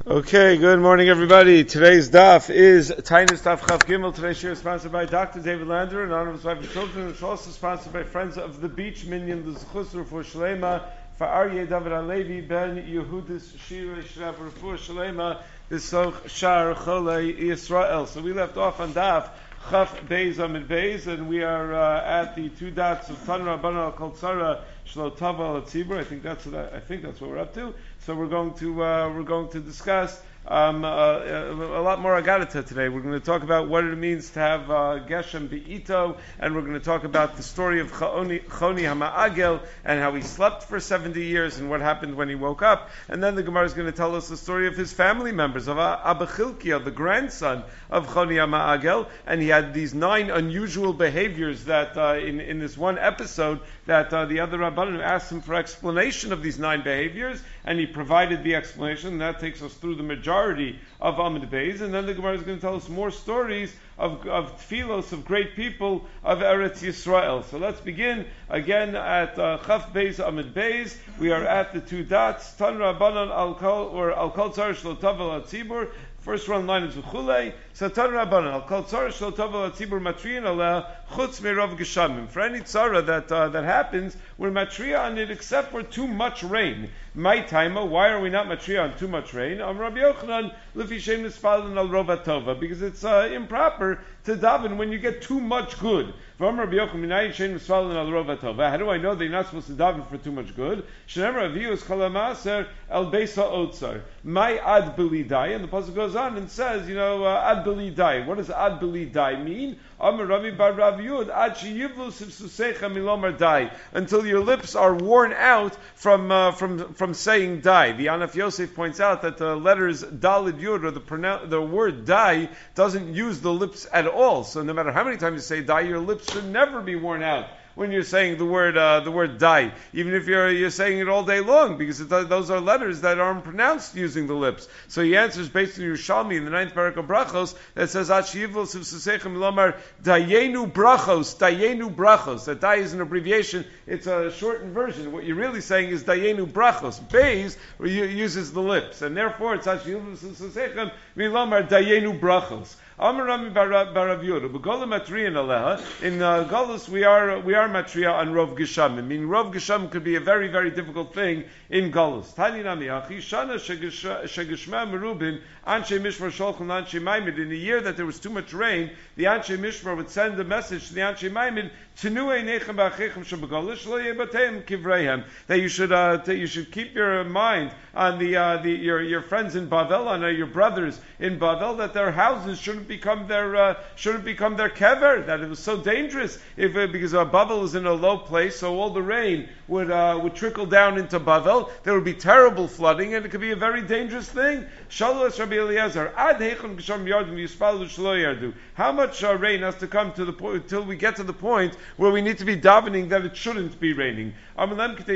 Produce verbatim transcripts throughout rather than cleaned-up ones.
Okay, good morning, everybody. Today's daf is Tainus Daf Chav Gimel. Today's shir is sponsored by Doctor David Lander in honor of his wife and children. It's also sponsored by Friends of the Beach Minyan, the Zechus Refuah Shlema, for Aryeh David Alevi, Ben Yehudis Shira Shrav Refuah Shlema, B'soch Shar Cholei Yisrael. So we left off on daf Chaf Beis Amid Beis, and we are uh, at the two dots of Tan Rabbanan Al Kol Tzara Shlo Tava Al Tzibur. I think that's what I, I think that's what we're up to. So we're going to uh, we're going to discuss um, uh, a, a lot more Agadata today. We're going to talk about what it means to have uh, Geshem Be'ito, and we're going to talk about the story of Choni, Choni HaMa'agel and how he slept for seventy years and what happened when he woke up. And then the Gemara is going to tell us the story of his family members, of Abba Chilkiah, the grandson of Choni HaMa'agel, and he had these nine unusual behaviors that uh, in, in this one episode that uh, the other Rabbanim asked him for explanation of these nine behaviors, and he provided the explanation, and that takes us through the majority of Amid Beis, and then the Gemara is going to tell us more stories of, of tfilos of great people of Eretz Yisrael. So let's begin again at uh, Chaf Beis Amid Beis. We are at the two dots, Tan Rabbanan Al Kol, or Al Kol Tzar Shlo Tav Al Tzibur. First one line is V'chulei. Satan Rabbanan Al Kol Tzara Shlo Tov Al Tzibur Matriyin Aleh Chutz Meirav Geshamim. For any tzara that uh, that happens, we're matriya on it except for too much rain. My taima, why are we not matriya on too much rain? Am Rabbi Yochanan Lefi Shem Nisfalin Al Rova Tova, because it's uh, improper to daven when you get too much good. Am Rabbi Yochanan Minayin Shem Nisfalin Al Rova Tova. How do I know that you're not supposed to daven for too much good? Shenem Ravius Chalamaser El Beisa Otzar. My ad belidai, and the pasuk goes on and says, you know, uh, ad belidai. What does ad belidai mean? Amar Rami bar Rav Yud, ad sheyivlu sivsusecha milomar dai, until your lips are worn out from uh, from from saying dai. The Anaf Yosef points out that the letters dalid yud, or the pronoun- the word dai, doesn't use the lips at all. So no matter how many times you say dai, your lips should never be worn out when you're saying the word uh, the word dai, even if you're you're saying it all day long, because it, those are letters that aren't pronounced using the lips. So he answers based on Yerushalmi in the ninth parak of Brachos that says Achiyivlos Sivsesechem Lomar Dayenu Brachos, Dayenu Brachos. That dai is an abbreviation; it's a shortened version. What you're really saying is Dayenu Brachos. Beis uses the lips, and therefore it's Achiyivlos Sivsesechem Lomar Dayenu Brachos. Amarami Barav Yehuda, Begola Matriyan Aleha. In uh, Golus, we are we are Matriya on Rov Geshamim. I mean, Rov Geshamim could be a very very difficult thing in Golus. Tani Nami Achi Shana Shegeshma Merubin Anshe Mishmar Sholchon Anshe Maimid. In a year that there was too much rain, the Anshe Mishmar would send a message to the Anshe Maimid Tenue Nechem Ba'achechem Shebegolish Lo Yebateim Kivreihem, that you should uh, that you should keep your mind on the uh, the your your friends in Bavel, on uh, your brothers in Bavel, that their houses shouldn't become their uh, shouldn't become their kever. That it was so dangerous if uh, because uh, Bavel is in a low place, so all the rain would uh, would trickle down into Bavel. There would be terrible flooding, and it could be a very dangerous thing. Shalos Rabbi Eliezer Ad Heichon Gesham Yardim Yispalu Shlo Yardu. How much uh, rain has to come to the point until we get to the point where we need to be davening that it shouldn't be raining? A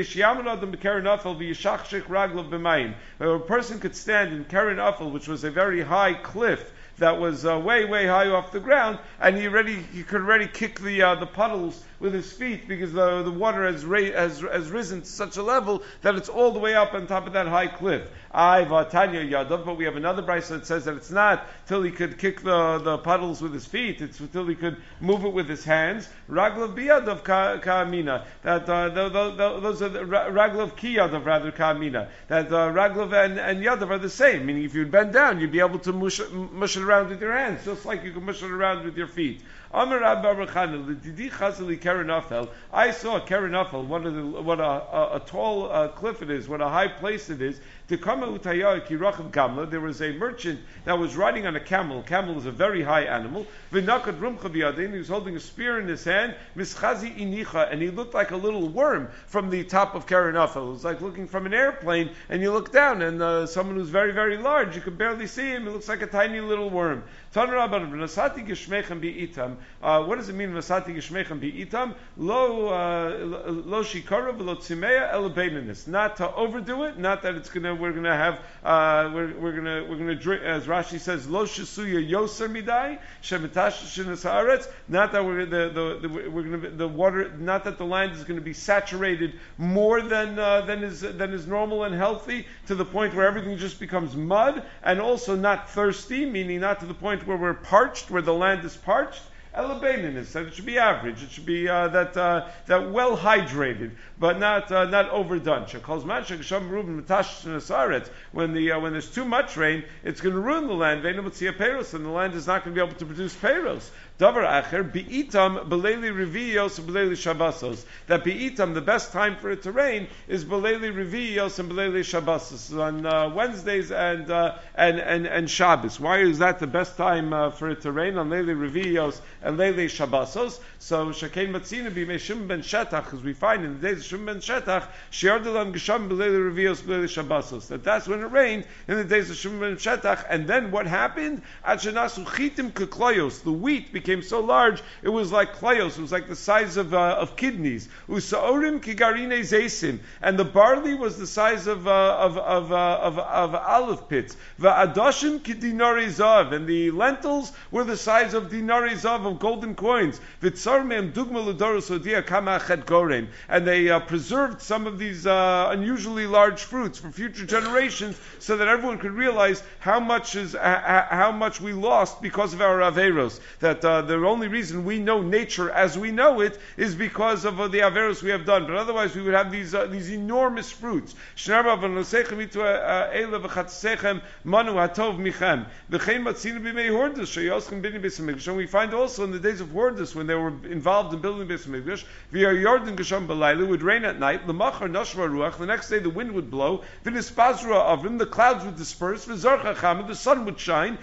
person could stand in Keren Afel, which was a very high cliff that was uh, way, way high off the ground, and he already he could already kick the uh, the puddles with his feet because the the water has, ra- has has risen to such a level that it's all the way up on top of that high cliff. I Vatanya Yadav, but we have another brayso that says that it's not till he could kick the, the puddles with his feet; it's until he could move it with his hands. Raglav biyadav ka'amina. That uh, the, the, the, those are the, raglav ki yadav rather ka'amina. That uh, raglav and, and yadav are the same. Meaning, if you'd bend down, you'd be able to mush, mush it around with your hands, just like you can mush it around with your feet. I saw Keren Afel, what a, what a, a, a tall uh, cliff it is, what a high place it is. There was a merchant that was riding on a camel. A camel is a very high animal. He was holding a spear in his hand, and he looked like a little worm from the top of Keren Afel. It was like looking from an airplane, and you look down, and uh, someone who's very, very large, you can barely see him. It looks like a tiny little worm. Uh, what does it mean, Nasati Geshmechem Bi'itam? Lo lo shikara v'lo tzimeya ela beininus. Not to overdo it, not that it's going to we're going to have uh, we're we're going to we're going to drink, as Rashi says, lo shesuya yoser midai shemitash shinas haaretz. Not that we're the, the, the we're going to the water. Not that the land is going to be saturated more than uh, than is than is normal and healthy, to the point where everything just becomes mud, and also not thirsty, meaning not to the point where we're parched, where the land is parched. Elebainin is said it should be average. It should be uh, that uh, that well hydrated, but not uh, not overdone. When the uh, when there's too much rain, it's going to ruin the land. And the land is not going to be able to produce peiros. Davar acher bi'itam beleili reviyos and beleili shabbosos. That bi'itam, the best time for it to rain is beleili reviyos and beleili shabbosos, on uh, Wednesdays and uh, and and and Shabbos. Why is that the best time uh, for it to rain on leili reviyos and leili shabbosos? So shakein matzina b'mei Shimon ben Shetach, as we find in the days of Shimon ben Shetach, shiardalam gesham beleili reviyos beleili shabbosos. That that's when it rained in the days of Shimon ben Shetach. And then what happened? Achanasu chitim kekloyos. The wheat became so large, it was like klayos, it was like the size of uh, of kidneys. Usaorim kigarine zeisim, and the barley was the size of uh, of of, uh, of of olive pits. Va'adoshim kidinari zav, and the lentils were the size of dinari zav, of golden coins. V'tzar me'em dugma l'doros odia kama achet gorem, and they uh, preserved some of these uh, unusually large fruits for future generations, so that everyone could realize how much is uh, how much we lost because of our averos. That uh, the only reason we know nature as we know it is because of uh, the averos we have done. But otherwise, we would have these uh, these enormous fruits. We find also in the days of Hordus, when they were involved in building Beis Hamikdash, it would rain at night. The next day, the wind would blow. The clouds would disperse. The sun would shine.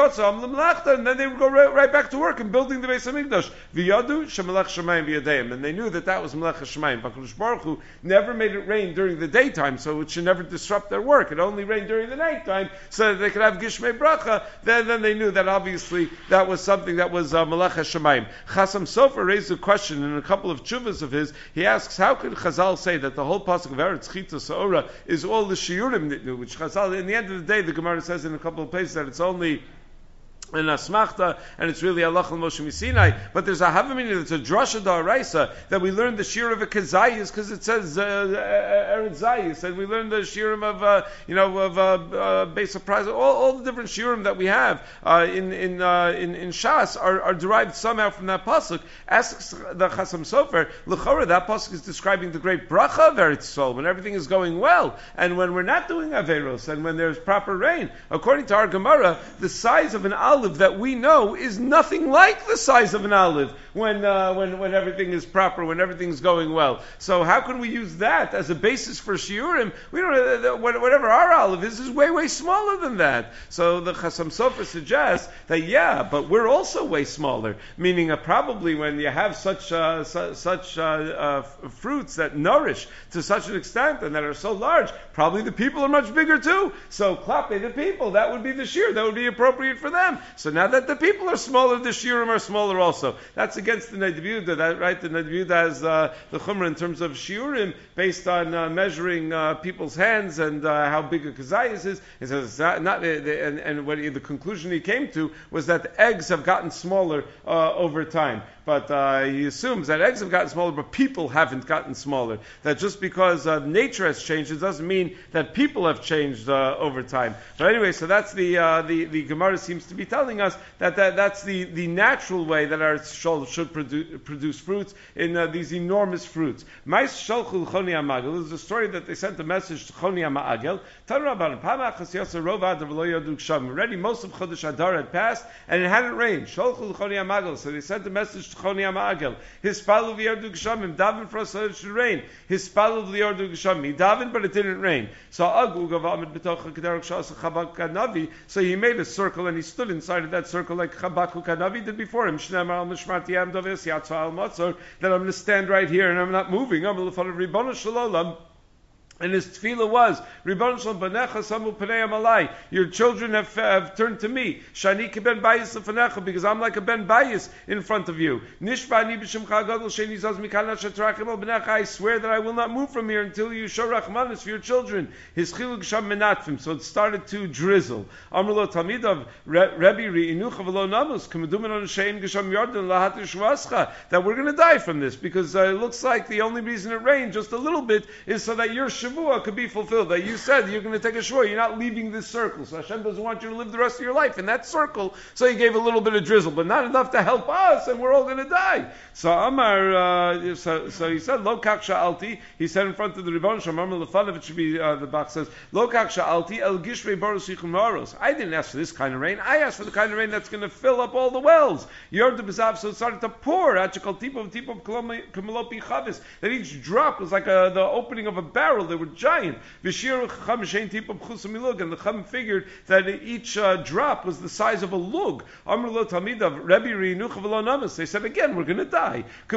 And then they would go right, right back to work and building the Beis Hamikdash. V'yadu shemelech shemayim v'yadeim, and they knew that that was melech shemayim. HaKadosh Baruch Hu never made it rain during the daytime, so it should never disrupt their work. It only rained during the nighttime, so that they could have gishmei bracha. Then, then they knew that obviously that was something that was uh, melech shemayim. Chasam Sofer raised a question in a couple of tshuvas of his. He asks, how could Chazal say that the whole pasuk of Eretz Chita Sa'ora is all the shiurim nitnu? Which Chazal, in the end of the day, the Gemara says in a couple of places that it's only and asmachta, and it's really Allah al Moshe Misinai. But there's a havamina that's a drasha da'araisa that we learned the shir of a kezayis because it says eretz zayis, and we learned the shirim of uh, you know of uh, uh, base of prize. All, all the different shirim that we have uh, in in, uh, in in Shas are, are derived somehow from that pasuk. Asks the Chasam Sofer, l'chora, that pasuk is describing the great bracha of Eretz Yisrael when everything is going well, and when we're not doing averos, and when there's proper rain. According to our Gemara, the size of an olive that we know is nothing like the size of an olive when uh, when when everything is proper, when everything's going well. So how can we use that as a basis for shiurim? We don't uh, whatever our olive is is way way smaller than that. So the Chasam Sofer suggests that yeah, but we're also way smaller. Meaning uh, probably when you have such uh, su- such uh, uh, fruits that nourish to such an extent and that are so large, probably the people are much bigger too. So klape the people, that would be the shiur, that would be appropriate for them. So now that the people are smaller, the shiurim are smaller also. That's against the Ned Yehuda, that right? The Ned Yehuda has uh, the chumrah in terms of shiurim based on uh, measuring uh, people's hands and uh, how big a kazayas is. He says it's not, not uh, the, and, and what he, the conclusion he came to was that the eggs have gotten smaller uh, over time. But uh, he assumes that eggs have gotten smaller, but people haven't gotten smaller. That just because uh, nature has changed, it doesn't mean that people have changed uh, over time. But anyway, so that's the uh, the the Gemara seems to be telling us that, that that's the, the natural way that our shol should produce, produce fruits in uh, these enormous fruits. Mais sholchul choni hamagel. There's a story that they sent a message to Choni hamagel. Already, most of Chodesh Adar had passed, and it hadn't rained. Sholchul choni hamagel. So they sent a message to Choni hamagel. His spalu v'yardu gshamim. Daven for us so it should rain. His spalu v'yardu gshamim. He davened, but it didn't rain. So agu gavamid b'tocha kederach shas Chabak Kanavi. So he made a circle and he stood inside of that circle like Chabak Kanavi did before him. Shneimar al mishmarti yam doves yatzah al matzor. That I'm going to stand right here and I'm not moving. I'm going to follow Ribbon Shalom. And his tefillah was, Ribbon Shalom Banecha Samu Panei Amalai. Your children have, have turned to me. Shani Keben Bayis Lefanecha, because I'm like a Ben Bayis in front of you. Nishba Ani B'Shimcha Gadol Sheni Zaz Mikana Shetrachim Al Banecha. I swear that I will not move from here until you show Rachmanis for your children. His Chiluk Sham Menatfim. So it started to drizzle. Amrlo Talmidav Rebbe Ri'inucha V'lo Namus K'medumen on Shein Gesham Yarden Lahat Yishvascha. That we're going to die from this, because uh, it looks like the only reason it rained just a little bit is so that your Shavua could be fulfilled. That you said you're going to take a Shavua, you're not leaving this circle. So Hashem doesn't want you to live the rest of your life in that circle. So He gave a little bit of drizzle, but not enough to help us, and we're all going to die. So Amar, uh, so, so he said, Lo kach sha'alti. He said in front of the Ribbon Shalom, Amar Lefanav, it should be uh, the Bach says, Lo kach sha'alti el gishrei baros yichum ha'aros. I didn't ask for this kind of rain. I asked for the kind of rain that's going to fill up all the wells. Yord b'zav, so it started to pour. Achikol tipo tipo k'melopi chavis. That each drop was like a, the opening of a barrel. They were giant. V'shir chacham shein tipo b'chusam milug, and the chacham figured that each uh, drop was the size of a lug. Amr lo tamidav Rebbe riinucha v'lo namas. They said again, we're going to die. The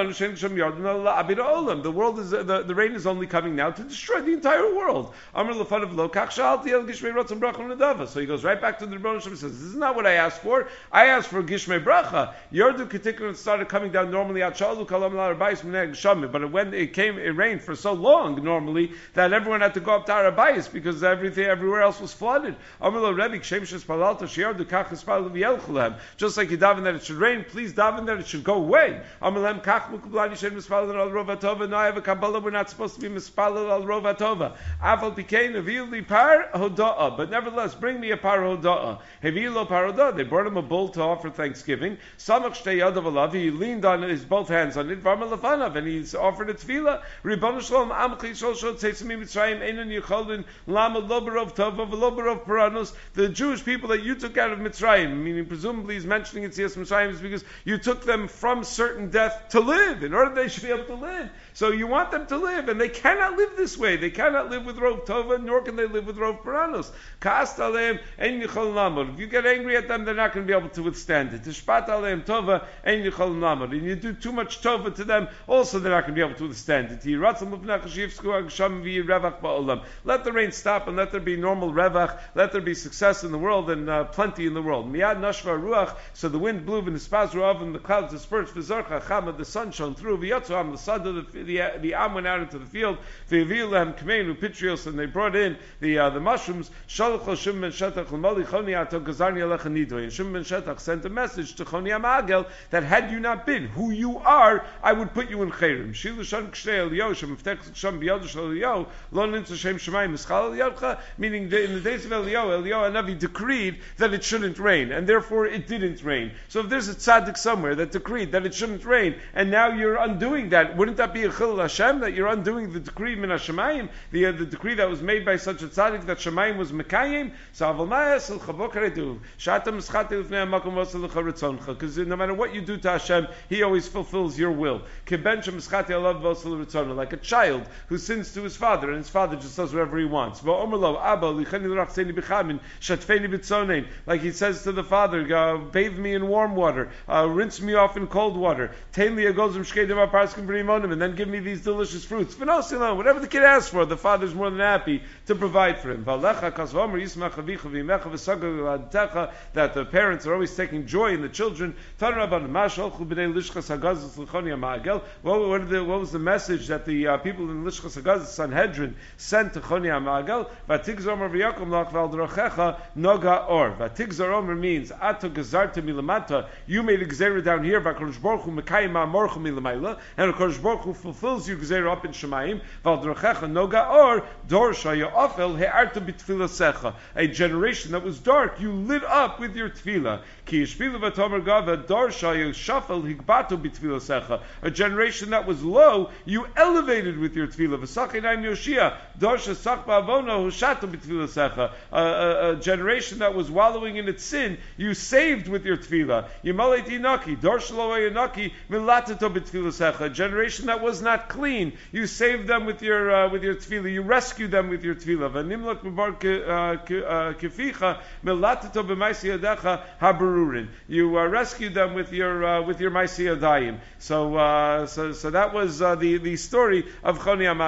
world is uh, the, the rain is only coming now to destroy the entire world. Amr lefanav lo kach sha'alti el gishrei rotzim bracha v'nedava. So he goes right back to the Rebbe and says, this is not what I asked for. I asked for Gishmei Bracha. Yordu Ketikun started coming down normally at Shalu Kalam Larabayis Mineg Shamim. But when it came, it rained for so long normally that everyone had to go up to Arabayis because everything everywhere else was flooded. Amrlo Rebbe Kshem Shespalata Shiordu Kach Espal V'Yelchulem. Just like you daven that it should rain, please daven that it should go away. Amrlem Kach Mukublani Shem Mispalal Al Rovatova. No, I have a Kabbalah. We're not supposed to be Mispalal Al Rovatova. Aval Pikein Avili Par Hoda'a. But nevertheless, bring me a Par Hoda'a. Hevilo Par Hoda'a. They brought him a bull to offer thanksgiving. Samach Shtei Yadav Alav. He leaned on his both hands on it. Varma Lefanav, and he offered a tefillah. Ribbon Shalom Amchi Shosho Tzeitzimi Mitzrayim Einon Yecholin Lama Lobarov Tova V'Lobarov Paranos. The Jewish people that you took out of Mitzrayim, meaning presumably he's mentioning it's yes Mitzrayim, is because you took them from certain death to live, in order they should be able to live. So you want them to live, and they cannot live this way. They cannot live with Rov Tova, nor can they live with Rov Paranos. Ka'ast Aleim Ein Yecholin Lamod. If you get angry at them, they're not going to be able to withstand it. Tishpat Aleim Tova Ein Yecholin Lamod. And you do too much Tova to them, also they're not going to be able to withstand it. Let the rain stop and let there be normal revach, let there be success in the world and uh, plenty in the world. Miyad nashva ruach, so the wind blew and the spazru and the clouds dispersed. V'zorcha chama, the sun shone through. V'yatzuam, the sun, the the, the am went out into the field. V'yavil lehem kmeinu pitrios, and they brought in the uh, the mushrooms. Shalach Shimon ben Shetach l'mali choni ato gazarni alecha nidvei. And Shimon ben Shetach sent a message to Choni Amagel that had you not been who you are, I would put you in chayrim. Shilushan kshtei Eliyahu shemiftek sham biyadu shel Eliyahu lo nintzah shem shemayim mischal Eliyahu. Meaning in the days of Eliyahu, Eliyahu Hanavi decreed that it shouldn't rain, and therefore it didn't rain. So if there's a tzaddik somewhere that decreed that it shouldn't rain, and now you're undoing that, wouldn't that be a chilul Hashem, that you're undoing the decree min hashemayim, the uh, the decree that was made by such a tzaddik that shemayim was mekayim? So avalmayas el chavokaredu shatam mischati lifnei hamakom v'asel l'charitzoncha, because no matter what you do to Hashem, He always fulfills your will. Keben shemischati alav v'asel l'ritzoncha, like a child who sins to his father, and his father just does whatever he wants. Like he says to the father, uh, bathe me in warm water, uh, rinse me off in cold water, and then give me these delicious fruits. Whatever the kid asks for, the father's more than happy to provide for him. That the parents are always taking joy in the children. What, what, the, what was the message that the uh, people in Lishchas Hagaz, Sanhedrin, sent to Choni HaMa'agel? Vatigzar Omer v'yakom lach v'al drochecha noga or. Vatigzar Omer means ato gezarta milamata. You made a gzera down here. V'akadosh Baruch Hu mekayim ma'amorcha milamayla, and Akadosh Baruch Hu fulfills your gzera up in Shemayim. V'al drochecha noga or dor shaya ofel he'arta b'tfilasecha. A generation that was dark, you lit up with your tefillah. Ki yishpilu v'tomer gava dor shaya shafel higbato b'tfilasecha. A generation that was low, you elevated with your tefillah. V'sachinayim Yoshia dor shesach ba'avono hushato b'tfilasecha. A generation that was wallowing in its sin, you saved with your tefillah. Yimalei tinaki dor shelo yanaki milatato b'tfilasecha. A generation that was not clean, you saved them with your uh, with your tefillah. You rescued them with your tefillah. V'nimlok b'bar keficha milatato b'maisi yadecha haberurin. You uh, rescued them with your uh, with your maisi yadayim. So, uh, so so that was uh, the the story of Choni HaMa'agel ben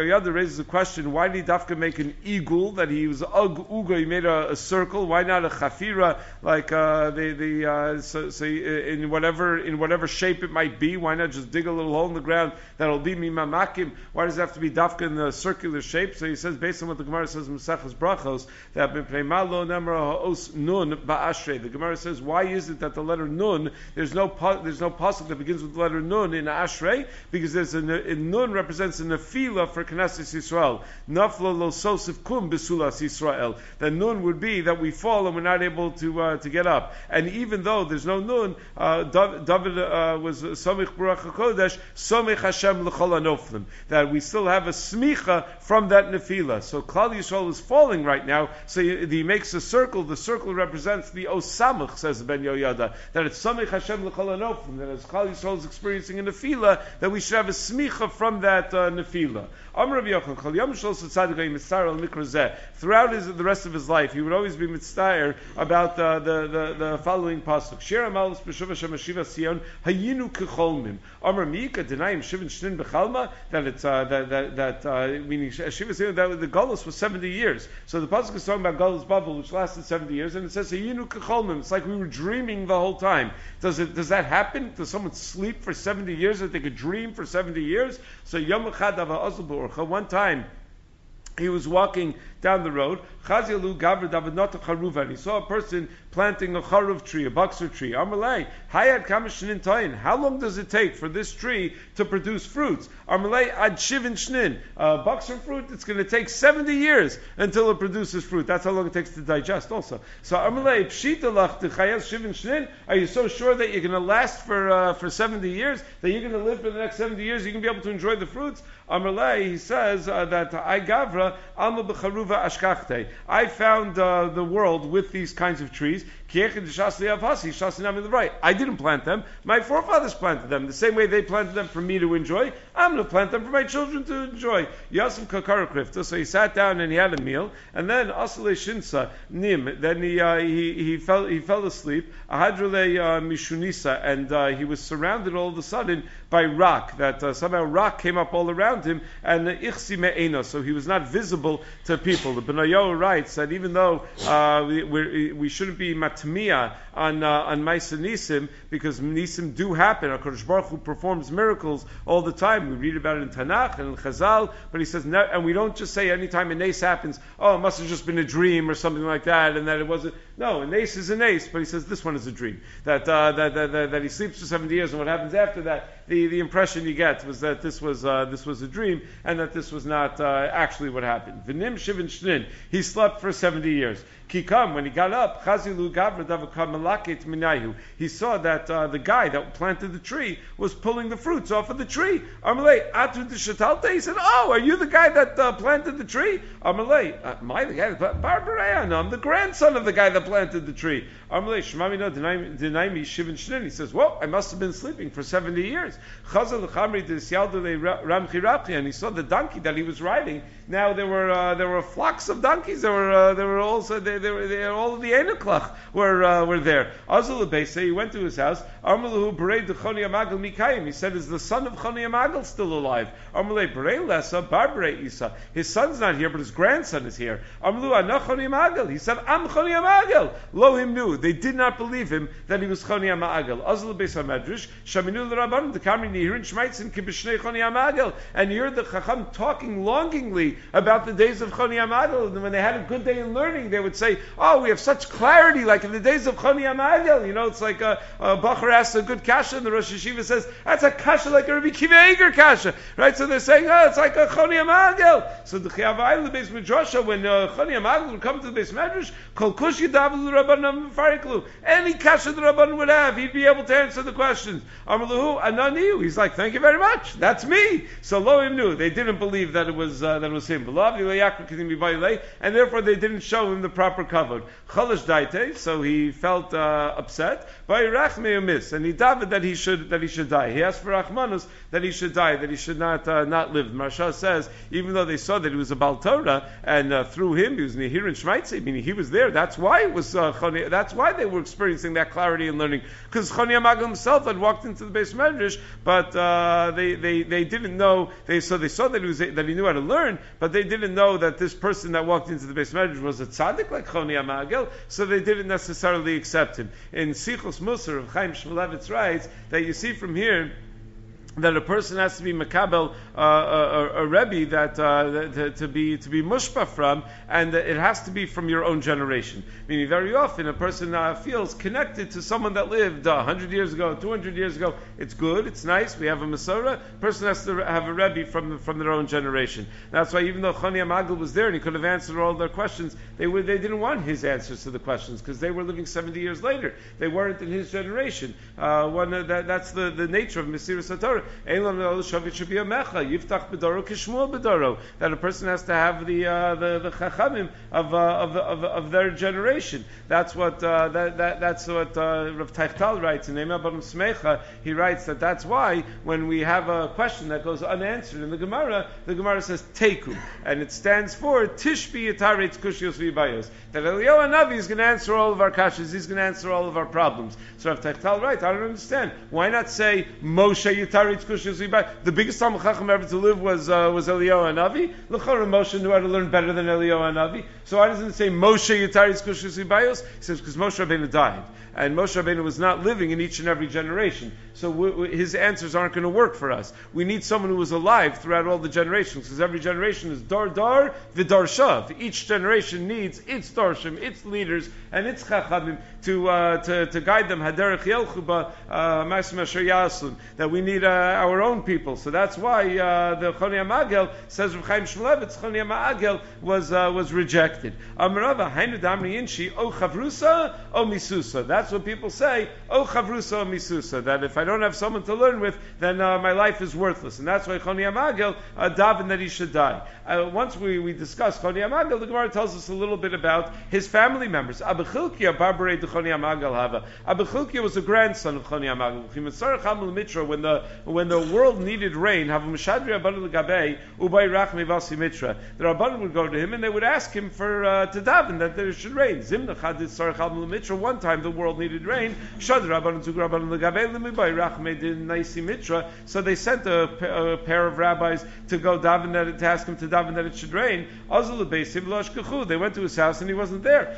Yoyada raises a question: why did he dafka make an eagle? That he was ug uga, he made a, a circle. Why not a chafira, like uh, the the uh, so, so in whatever in whatever shape it might be? Why not just dig a little hole in the ground that'll be mimamakim? Why does it have to be dafka in the circular shape? So he says, based on what the Gemara says in Maseches Brachos, that b'pnei nemra ha'os nun ba'ashrei. The Gemara says, why is it that the letter nun, there's no there's no pasuk that begins with the letter nun in ashrei? Because there's a, a nun represents a nefila for Knesset Yisrael. Nafla lo sosif kum besulas Yisrael. The nun would be that we fall and we're not able to uh, to get up. And even though there's no nun, uh, David uh, was Somich Baruch HaKodesh, Somich Hashem l'chol hanoflim. That we still have a smicha from that nefila. So Klal Yisrael is falling right now. So he, he makes a circle. The circle represents the osamach, says Ben Yoyada. That it's Somich Hashem l'chol hanoflim. That as Klal Yisrael is experiencing a nefila, that we should have a smicha from that uh, nefila. Throughout his, the rest of his life, he would always be mitztayer about uh, the, the, the following pasuk. Shir Amalus b'shuva shemashiva Sion hayinu kecholmim. Amar miika denayim shivin shnin bechalma, that it's uh, that that, that uh, meaning shiva Sion, that the galus was seventy years. So the pasuk is talking about galus bubble, which lasted seventy years, and it says hayinu kecholmim. It's like we were dreaming the whole time. Does it? Does that happen? Does someone sleep for seventy years? That they could dream for seventy years? So Yom Echad Ava Azul one time he was walking down the road, and he saw a person planting a charuv tree, a boxer tree. Amalei, hayad kamashnin toyin. How long does it take for this tree to produce fruits? Amalei ad shivin shnin. Boxer fruit, it's going to take seventy years until it produces fruit. That's how long it takes to digest also. So Amalei, pshita lach techayaz shivin shnin. Are you so sure that you're going to last for uh, for seventy years? That you're going to live for the next seventy years? You're going to be able to enjoy the fruits? Amalei, he says uh, that I gavra alma b'charuva ashkachte. I found uh, the world with these kinds of trees. I didn't plant them. My forefathers planted them. The same way they planted them for me to enjoy, I'm going to plant them for my children to enjoy. Yasim kakara krifta. So he sat down and he had a meal, and then asale shinsa nim. Then he uh, he he fell he fell asleep. Ahadrele mishunisa, and uh, he was surrounded all of a sudden by rock. That uh, somehow rock came up all around him, and ichsi me'ena. So he was not visible to people. The Benayo writes that even though uh, we we we shouldn't be mat Tmiya on uh, on Maisa Nisim, because Nisim do happen. HaKadosh Baruch Hu performs miracles all the time. We read about it in Tanakh and in Chazal, but he says, no, and we don't just say anytime a nace happens, oh, it must have just been a dream or something like that, and that it wasn't. No, a nace is a nace, but he says this one is a dream. That uh, that, that, that that he sleeps for seventy years, and what happens after that, the, the impression you get was that this was uh, this was a dream, and that this was not uh, actually what happened. V'nim shivin shnin. He slept for seventy years. Kikam, when he got up, Chazilu Gavra Davakam Malaket Minayu. He saw that uh, the guy that planted the tree was pulling the fruits off of the tree. Amalei, Atu de Shatalte. He said, "Oh, are you the guy that uh, planted the tree?" Amalei, uh, my the guy that Barbarayan. I'm the grandson of the guy that planted the tree. Amalei, Shemami no deny me Shivin Shnin. He says, "Well, I must have been sleeping for seventy years." Chazal Chamri de Sialdule Ramchi Rapchi, and he saw the donkey that he was riding. Now there were uh, there were flocks of donkeys. There were uh, there were also they, they were they, all of the Eneklach were uh, were there. Azul Beise, he went to his house. Amalahu Berei de Choni Amagal Mikayim. He said, "Is the son of Choni Amagal still alive?" Amalei Berei Lesa Barberei Isa. His son's not here, but his grandson is here. Amalu Ana Choni Amagal. He said, "I'm Choni Amagal." Lo him knew. They did not believe him that he was Choni Amagal. Azul Beis Hamedrash Shaminu l'Rabban the Kamri Nihirin Shmaitzin Kibishnei Choni Amagal. And you heard the Chacham talking longingly about the days of Choni Amagal. And when they had a good day in learning, they would say, "Oh, we have such clarity, like in the days of Choni Amagal." You know, it's like a, a Bachar asks a good kasha, and the Rosh Hashiva says, "That's a kasha like a Rabbi Kiva Eger kasha." Right? So they're saying, "Oh, it's like a Choni Amagal." So the Chiyavai, the Beis Midrasha, when uh, Choni Amagal would come to the Beis Midrash, Kol Kush Yadav l'Rabbanan Fariklu. Any kasha the Rabban would have, he'd be able to answer the questions. Amalahu Ananiu. He's like, "Thank you very much. That's me." So Lohim knew. They didn't believe that it was uh, that it was him. And therefore they didn't show him the proper proper kavod. Chalash daite, so he felt uh, upset. Vayirach me'umis, and he davened that he should that he should die. He asked for Rachmanus that he should die, that he should not uh, not live. Marsha says, even though they saw that he was a Baal Torah, and uh, through him he was Nehir and Shmaitze, meaning he was there. That's why it was. Uh, Choni, that's why they were experiencing that clarity and learning, because Choni Amagel himself had walked into the Beis Medrash, but uh, they, they they didn't know. They so they saw that he was that he knew how to learn, but they didn't know that this person that walked into the Beis Medrash was a tzaddik like Choni Amagel, so they didn't necessarily accept him. In Sichos Musar of Chaim Shmulevitz writes that you see from here that a person has to be makabel uh, a, a, a rebbe that uh, to, to be to be mushpa from, and it has to be from your own generation. Meaning, very often a person uh, feels connected to someone that lived uh, one hundred years ago, two hundred years ago. It's good, it's nice. We have a Masorah. Person has to have a rebbe from from their own generation. That's why even though Choni Amagel was there and he could have answered all their questions, they were they didn't want his answers to the questions because they were living seventy years later. They weren't in his generation. Uh, one uh, that, that's the, the nature of Mesiras HaTorah. That a person has to have the uh, the the chachamim of, uh, of of of their generation. That's what uh, that, that that's what uh, Rav Teichtal writes in Ema Barim Smecha. He writes that that's why when we have a question that goes unanswered in the Gemara, the Gemara says Teku, and it stands for Tishbi Yitaretz Kushios V'Bayos. That Eliyahu Hanavi is going to answer all of our kashas. He's going to answer all of our problems. So Rav Teichtal writes, I don't understand. Why not say Moshe Yitaretz Kushios V'Bayos? The biggest Talmid Chacham ever to live was uh, was Eliyahu Hanavi. L'chora Moshe knew how to learn better than Eliyahu Hanavi. So why doesn't it say Moshe Yitaretz Kushios V'Bayos? He says because Moshe Rabbeinu died, and Moshe Rabbeinu was not living in each and every generation. So w- w- his answers aren't going to work for us. We need someone who was alive throughout all the generations, because every generation is dar dar v'dar shav. Each generation needs its darshim, its leaders, and its chachamim to uh, to to guide them. Haderech yelchuba ma'asim asher yaslun. That we need uh, our own people. So that's why uh, the Choni Amagel says Rav Chaim Shmulevitz Choni Amagel was uh, was rejected. Amarava hainu damri inshi o chavrusa o misusa. That's what people say. O chavrusa o misusa. That if I don't have someone to learn with, then uh, my life is worthless. And that's why Choni Amagel uh, davened that he should die. Uh, once we, we discussed Choni Amagel, the Gemara tells us a little bit about his family members. Abu Chilkiah barbarei de Choni Amagel hava. Abu Chilkiah was a grandson of Choni Amagel. When the when the world needed rain, the Rabbanan would go to him and they would ask him for uh, to daven that there should rain. One time the world needed rain. So they sent a, a pair of rabbis to go daven that, to ask him to daven that it should rain. They went to his house and he wasn't there.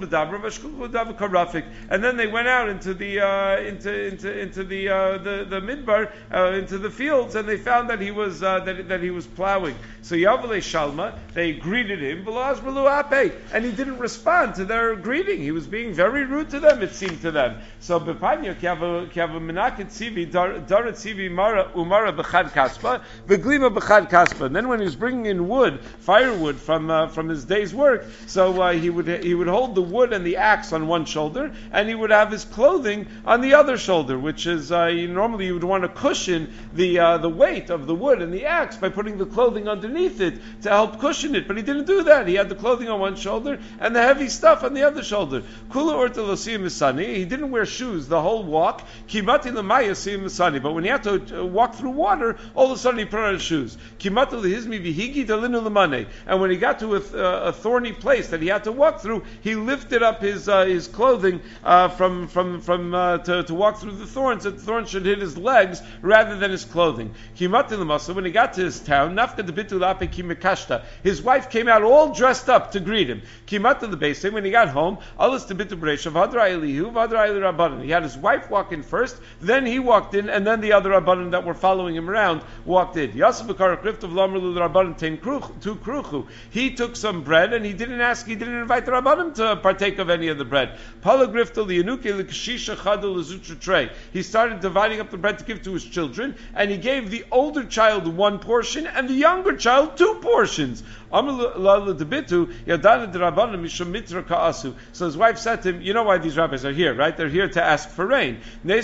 And then they went out into the uh, into into into the uh, the the midbar, uh, into the fields, and they found that he was uh, that, that he was plowing. So Yavale Shalma, they greeted him, and he didn't respond to their greeting. He was being very rude to them, it seemed to them. So Bepanya Kiava Menaket Sivi Darat Sivi Mara Umara Bechad Kaspa, Beglima Bechad Kaspa. And then when he was bringing in wood, firewood from uh, from his day's work, so uh, he would he would hold the wood and the axe on one shoulder, and he would have his clothing on the other shoulder, which is uh, you, normally you would want to cushion the uh, the weight of the wood and the axe by putting the clothing underneath it to help cushion it. But he didn't do that. He had the clothing on one shoulder and the heavy stuff on the other shoulder. Kula orta losim misani. He didn't wear shoes the whole walk. Kimati lemaya sim misani. But when he had to uh, walk through water, all of a sudden he put on his shoes. Kimati lehizmi vihigi dalinu lemane. And when he got to a, uh, a thorny place that he had to walk through, he lifted up his uh, his clothing uh, from from from uh, to, to walk through the thorns. That the thorns should hit his legs rather than his clothing. Kimati lemasa. When he got to his town, nafka debitulape kimekashta. His wife came out all dressed up to greet him. Kimata the base. When he got home, alas debitu b'reishav hadra elihu hadra eli rabbanan. He had his wife walk in first, then he walked in, and then the other rabbanan that were following him around walked in. Yasef b'kar kriftav lamer lu rabbanan ten kruch tu kruchu. He took some bread and he didn't ask, he didn't invite the rabbanim to partake of any of the bread. Palagrifta liyanuke l'kashisha chadul lezutra tray. He started dividing up the bread to give to his children, and he gave the older child one portion and the younger child two portions. So his wife said to him, you know why these rabbis are here, right? They're here to ask for rain.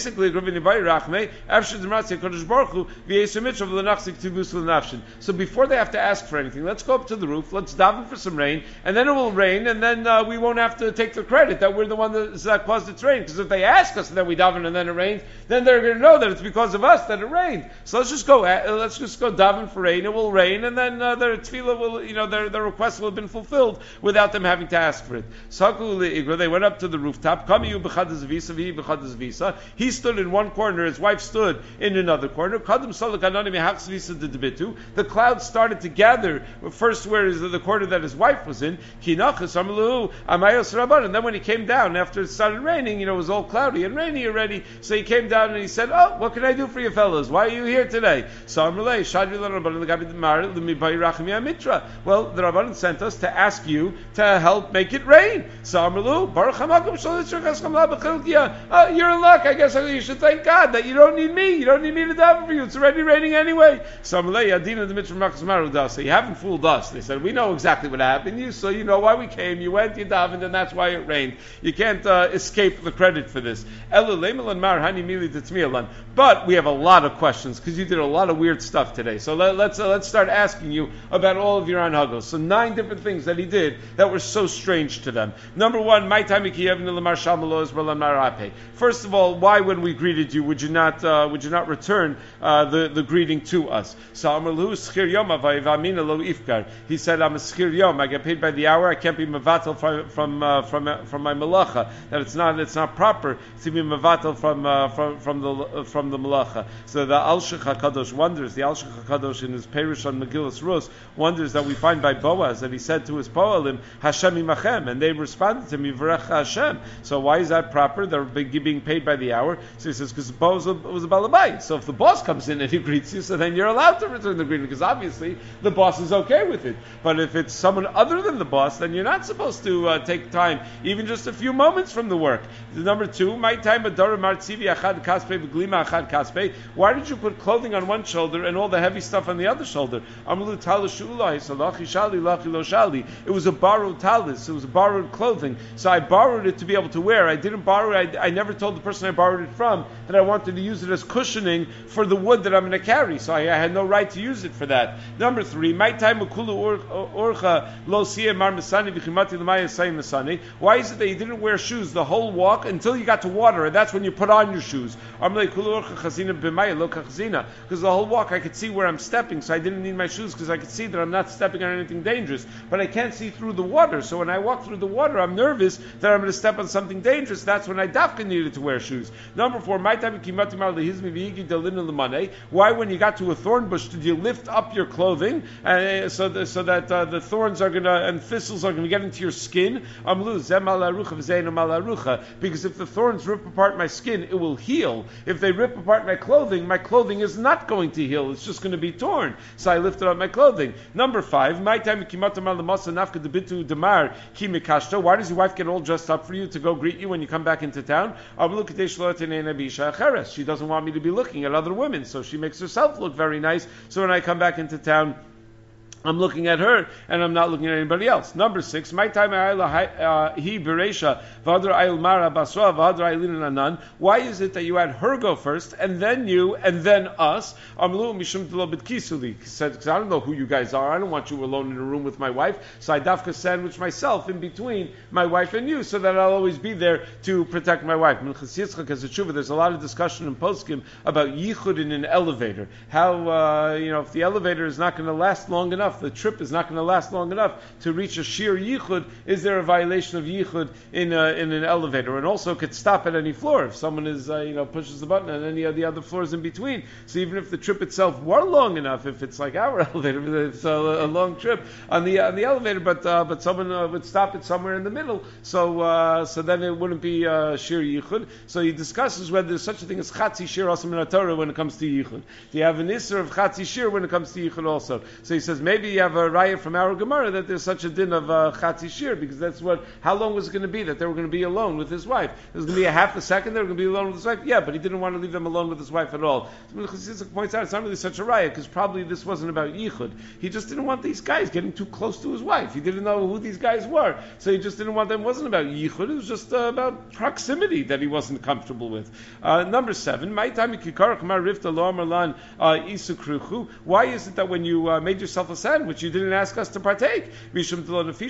So before they have to ask for anything, let's go up to the roof, let's daven for some rain, and then it will rain, and then uh, we won't have to take the credit that we're the one that, that caused it to rain. Because if they ask us and then we daven and then it rains, then they're going to know that it's because of us that it rained. So let's just go, uh, let's just go daven for rain. It will rain, and then uh, their tefillah will, you know, their, their request will have been fulfilled without them having to ask for it. They went up to the rooftop. He stood in one corner. His wife stood in another corner. The clouds started to gather first where is the corner that his wife was in. And then when he came down after it started raining, you know, it was all cloudy and rainy already. So he came down and he said, "Oh, what can I do for you fellas? Why are you here today?" Well, the Rabbanan sent us to ask you to help make it rain. Uh, you're in luck. I guess you should thank God that you don't need me. You don't need me to daven for you. It's already raining anyway. So you haven't fooled us. They said, we know exactly what happened. You, so you know why we came. You went, you davened, and that's why it rained. You can't uh, escape the credit for this. But we have a lot of questions because you did a lot of weird stuff today. So let, let's uh, let's start asking you about all of your anhagos. So nine different things that he did that were so strange to them. Number one, my time First of all, why when we greeted you would you not uh, would you not return uh, the, the greeting to us? So he said, I'm a schir yom, I get paid by the hour, I can't be mevatel from from uh, from, uh, from my malacha. That it's not it's not proper to be mevatel from uh, from from the uh, from the malacha. So the Al Shech HaKadosh wonders, the Al Shech HaKadosh in his Perush on Megillas Rus wonders that we find by Boaz that he said to his Poalim, Hashem imachem, and they responded to me, V'rech Hashem. So why is that proper? They're being paid by the hour. So he says, because Boaz was a balabait. So if the boss comes in and he greets you, so then you're allowed to return the greeting, because obviously the boss is okay with it. But if it's someone other than the boss, then you're not supposed to uh, take time, even just a few moments from the work. Number two, my time adara martzivi achad kaspe v'glima achad kaspe. Why did you put clothing on one shoulder and all the heavy stuff on the other shoulder? Amalu talashulai salachi shali lachi lo shali. It was a borrowed talis. It was borrowed clothing. So I borrowed it to be able to wear. I didn't borrow it. I, I never told the person I borrowed it from that I wanted to use it as cushioning for the wood that I'm going to carry. So I, I had no right to use it for that. Number three, my time ukulu orcha lo siye mar misani v'chimati l'maya sayim misani. Why is it that you didn't wear shoes the whole walk until you got to water, and that's when you put on your shoes? Because the whole walk I could see where I'm stepping, so I didn't need my shoes because I could see that I'm not stepping on anything dangerous. But I can't see through the water, so when I walk through the water, I'm nervous that I'm going to step on something dangerous. That's when I dafka needed to wear shoes. Number four, my time why when you got to a thorn bush did you lift up your clothing uh, so, the, so that uh, the thorns are going to and thistles are going to get into your skin? Because if the thorns rip apart my skin, it will heal. If they rip apart my clothing, my clothing is not going to heal. It's just going to be torn. So I lifted up my clothing. Number five, my time why does your wife get all dressed up for you to go greet you when you come back into town? She doesn't want me to be looking at other women, so she makes herself look very nice. So when I come back into town, I'm looking at her, and I'm not looking at anybody else. Number six, my time he beresha v'adar ayil mara basra v'adar aylin anan. Why is it that you had her go first, and then you, and then us? Amlu mishum delobit kisuli. He said, because I don't know who you guys are. I don't want you alone in a room with my wife. So I dafka sandwich myself in between my wife and you, so that I'll always be there to protect my wife. There's a lot of discussion in poskim about yichud in an elevator. How uh, you know if the elevator is not going to last long enough, the trip is not going to last long enough to reach a sheer yichud. Is there a violation of yichud in a, in an elevator? And also could stop at any floor if someone is uh, you know pushes the button and any of the other floors in between. So even if the trip itself were long enough, if it's like our elevator, it's a, a long trip on the on the elevator, but uh, but someone uh, would stop it somewhere in the middle. So uh, so then it wouldn't be uh, sheer yichud. So he discusses whether there's such a thing as chatzi shir also min Torah when it comes to yichud. Do you have an isser of chatzi shir when it comes to yichud also? So he says maybe maybe you have a riot from our Gemara that there's such a din of uh, Chatzi Shir, because that's what, how long was it going to be that they were going to be alone with his wife? It was going to be a half a second they were going to be alone with his wife? Yeah, but he didn't want to leave them alone with his wife at all. So Chassidus points out it's not really such a riot, because probably this wasn't about Yichud. He just didn't want these guys getting too close to his wife. He didn't know who these guys were. So he just didn't want them. It wasn't about Yichud, it was just uh, about proximity that he wasn't comfortable with. Uh, number seven, my time why is it that when you uh, made yourself a sandwich, you didn't ask us to partake? Because I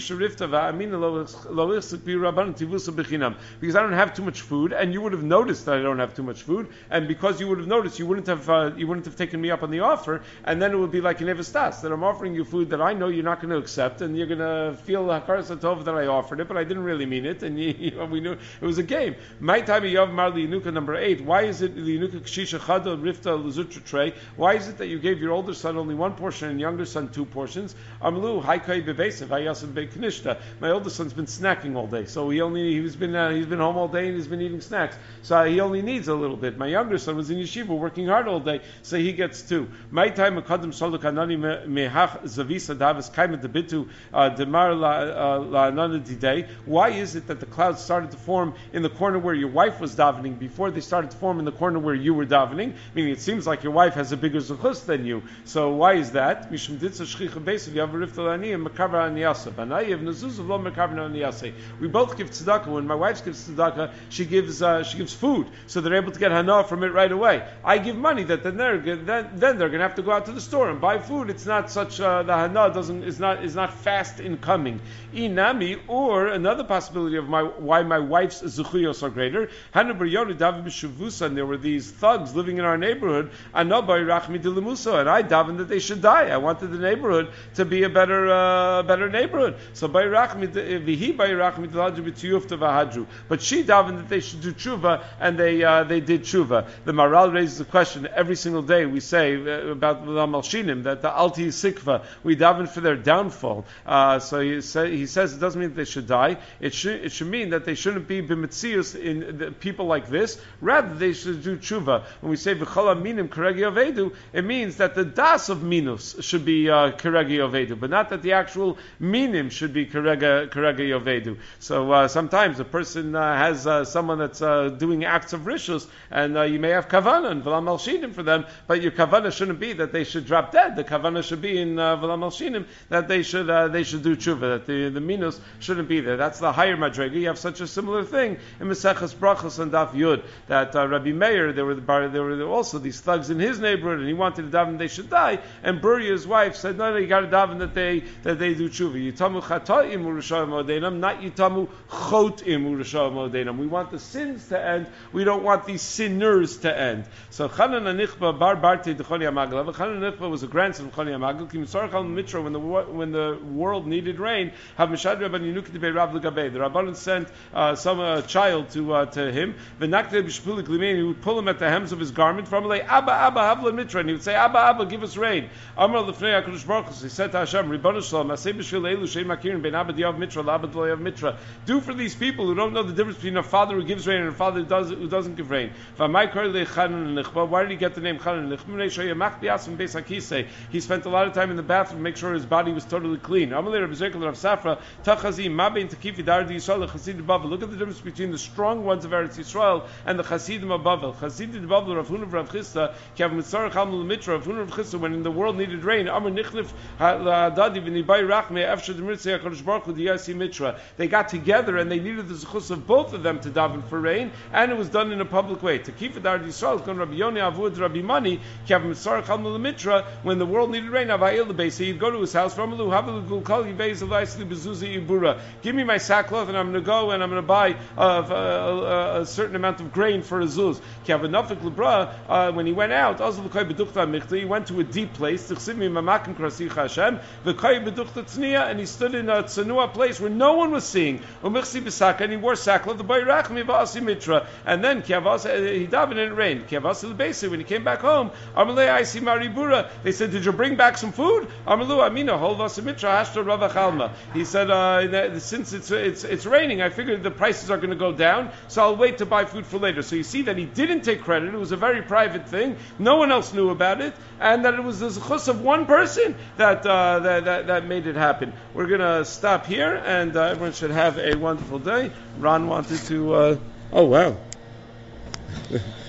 don't have too much food, and you would have noticed that I don't have too much food, and because you would have noticed, you wouldn't have uh, you wouldn't have taken me up on the offer, and then it would be like an evastas, that I'm offering you food that I know you're not going to accept, and you're going to feel hakaras hatov that I offered it, but I didn't really mean it, and you, you know, we knew it was a game. My time Yav Mar Linuka number eight. Why is it Linuka Kshisha Chada Rifta Luzutra Tray? Why is it that you gave your older son only one portion and younger son two portions? Amlu Haikai Bebesev Hayasan Beiknishta. My older son's been snacking all day, so he only he's been uh, he's been home all day and he's been eating snacks, so he only needs a little bit. My younger son was in yeshiva working hard all day, so he gets two. My time Akadim Soluk Anani Mehach Zavisa Davas Kaimet Debitu Demar La Anana Didei. Why is it that the clouds started to form in the corner where your wife was davening before they started to form in the corner where you were davening? Meaning it seems like your wife has a bigger zuchus than you. So why is that? We both give tzedakah. When my wife gives tzedakah, she gives uh, she gives food, so they're able to get hana from it right away. I give money that then they're then, then they're going to have to go out to the store and buy food. It's not such uh, the hana doesn't is not is not fast in coming. Inami, or another possibility of my why my wife's zuchuyos are greater. And there were these thugs living in our neighborhood, and I davened that they should die. I wanted the neighborhood to be a better uh, better neighborhood. So but she davened that they should do tshuva, and they uh, they did tshuva. The Maral raises the question every single day. We say uh, about the Malshinim that the Alti Sikva, we daven for their downfall. Uh, so he, say, he says it doesn't mean that they should die. It should it should mean that they shouldn't be b'metzius in the people like this. Rather, they should do tshuva. When we say v'chol minim keregi avedu, it means that the das of minus should be uh, keregi avedu, but not that the actual minim should be keregi keregi avedu. So uh, sometimes a person uh, has uh, someone that's uh, doing acts of rishus, and uh, you may have kavana and v'lam malshinim for them, but your kavana shouldn't be that they should drop dead. The kavana should be in uh, v'lam malshinim that they should uh, they should do tshuva. That the the minus shouldn't be there. That's the higher madrega. You have such a similar thing in Maseches Brachos and Daf Yud that uh, Rabbi Meir, there were the bar, there were also these thugs in his neighborhood, and he wanted to daven they should die. And Buria's wife said, "No, no, you got to daven that they that they do tshuva. Yitamu chatoim urushaim odenam, not yitamu chotim urushaim odenam. We want the sins to end. We don't want these sinners to end." So Chanan Anichba bar Barte dechoni Amagla. Chanan Anichba was a grandson of Choni Amagla. Kimsarchal Mitra, when the when the world needed rain, have Mishad Rabban Yinuk Dibei Rav L'Gabei. The Rabbanan sent uh, some uh, child to uh, to him. V'nakte b'shpulik l'mein. He would pull him at the hems of his garment from like Abba Abba Havla Mitra, and he would say Abba Abba, give us rain. Amar l'fnei Hakadosh Baruch Hu. He said to Hashem, Ribbonu Shalom, Aseh b'shvil eilu she'im makirin ben Abba diyav Mitra l'Abba diyav Mitra. Do for these people who don't know the difference between a father who gives rain and a father who does who doesn't give rain. V'amay kor le'chanan nechba. Why did he get the name Chanan nechba? He spent a lot of time in the bathroom to make sure his body was totally clean. Amar Rav Zekel Rav Safra Tachazi Mabein Takifi Dar Yisrael Chasidim Bavel. Look at the difference between the strong ones of Eretz Yisrael and the Chasidim of Bavel. Chasidim Bavel Rav Huna Rav Chisda Kav Mitzar Chamul Mitra Rav Huna Rav Chisda, when in the world needed rain. Amar Nichlif Hadadi V'Nibay Rachme Efshad Mitzay Hakadosh Baruch Hu Diyasi Mitra. They got together and they needed the zechus of both of them to daven for rain, and it was done in a public way. Takifi Dar Yisrael Kon Rabbi Yoni Avud Rabbi Mani Kav Mitzar Chamul Mitra. When the world needed rain, Avayil the base, he'd go to his house. Ramalu Havalu Gulkal Yibez Avaisli Bezuzi Ibura. Give me my sackcloth, and I'm going to go and I'm going to buy uh, a, a, a certain amount of grain for a zuz. Kiavanafik Libra, uh, when he went out, he went to a deep place, and he stood in a tsanua place where no one was seeing. And he wore sackcloth, and then he davened and it rained. When he came back home, they said, "Did you bring back some food?" He said, uh, since it's, it's it's raining, I figured the prices are going to go down, so I'll wait to buy food for later. So you see that he didn't take credit. It was a very private thing. No one else knew about it, and that it was the zechus of one person. Tziburi that, uh, that, that, that made it happen. We're going to stop here, and uh, everyone should have a wonderful day. Ron wanted to, uh, oh wow.